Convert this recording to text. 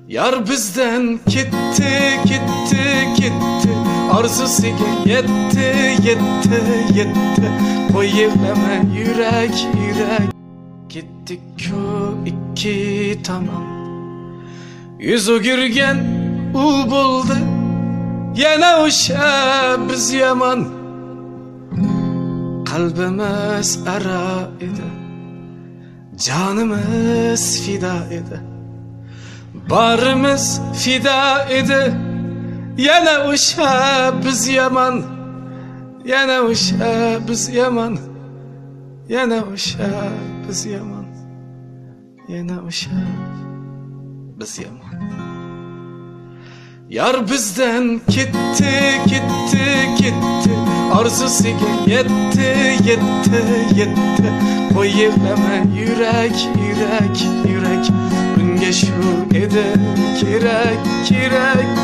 Yar bizden gitti, gitti, gitti. Arzusiga yetti, yetti, yetti. Qo'yilama yürek, yürek. Gittik-ku ikki tomon. Yüz o'girgan u bo'ldi. Yana o'sha biz yomon. Qalbimiz ara edi. Canimiz fida edi. Barimiz fida edi. Yana o'sha biz yomon. Yana o'sha biz yomon. Yana o'sha biz yomon. Yana o'sha biz yomon. Yar bizden gitti, gitti, gitti. Arzusiga yetti, yetti, yetti. Qo'yilama yürek, yürek, yürek. Bunga shu edi kerak, kerak.